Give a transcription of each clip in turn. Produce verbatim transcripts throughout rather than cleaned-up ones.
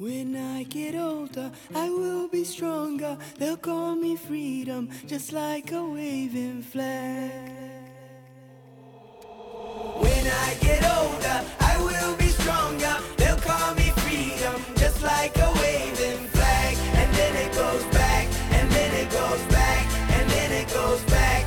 When I get older, I will be stronger. They'll call me freedom, just like a waving flag. When I get older, I will be stronger. They'll call me freedom, just like a waving flag. And then it goes back, and then it goes back, and then it goes back.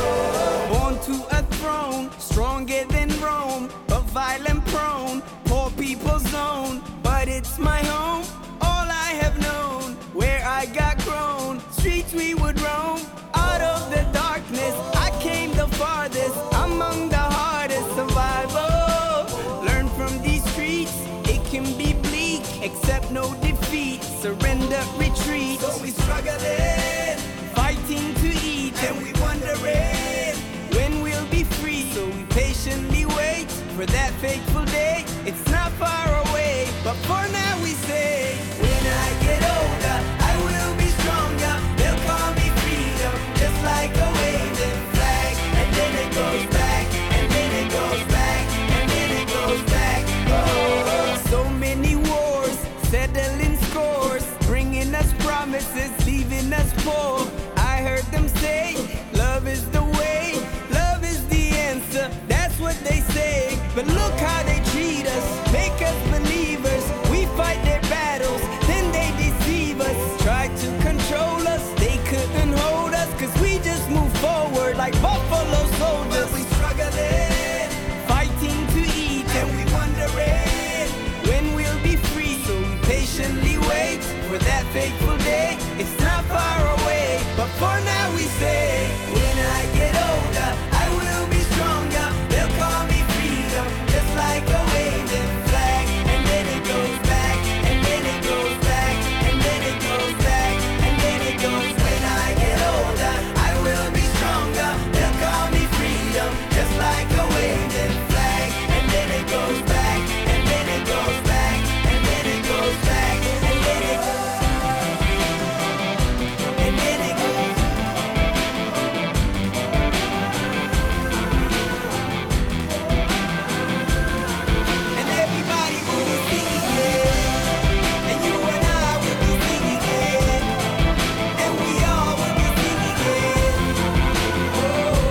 Oh. Born to a throne, stronger than Rome, but violent prone, poor people's zone. But it's my home, all I have known, where I got grown. Streets we would roam, out of the darkness I came the farthest, among the hardest survival. Learn from these streets, it can be bleak, accept no defeat, surrender, retreat. So we struggling, fighting to eat, and we wondering when we'll be free. So we patiently wait for that fateful day. It's not far away, but for now we say, when I get older, I will be stronger. They'll call me freedom, just like a waving flag. And then it goes back, and then it goes back, and then it goes back. Oh, so many wars, settling scores, bringing us promises, leaving us poor. I heard them say, love is the way, love is the answer. That's what they say, but look how they treat us, make us believers. We fight their battles, then they deceive us. Try to control us, they couldn't hold us, cause we just move forward like buffalo soldiers. But we struggling, fighting to eat, and we wondering when we'll be free. So we patiently wait for that fateful day. It's not far away, but for now we say, when I get older, I will be stronger. They'll call me freedom, just like a waving flag. And then it goes back, and then it goes back, and then it goes back, and then it goes. When I get older, I will be stronger. They'll call me freedom, just like a waving flag. And then it goes back, and then it goes back, and then it goes back, and then it goes, and then it goes. And everybody will be singing it, and you and I will be singing it, and we all will be singing it. Oh,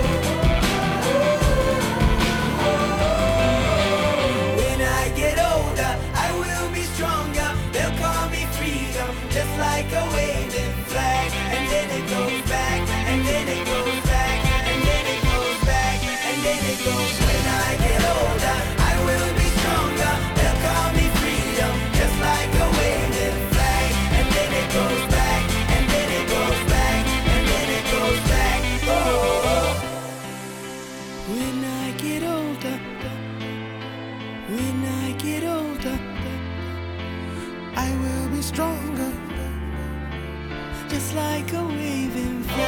oh, oh. When I get older, I will be stronger. They'll call me freedom, just like a waving flag. And then it goes back, and then it goes back, and then it goes back, and then it goes. When I get older, I will be stronger. They'll call me freedom, just like a waving flag. And then it goes back, and then it goes back, and then it goes back. Oh, when I get older, when I get older, I will be stronger, just like a waving flag.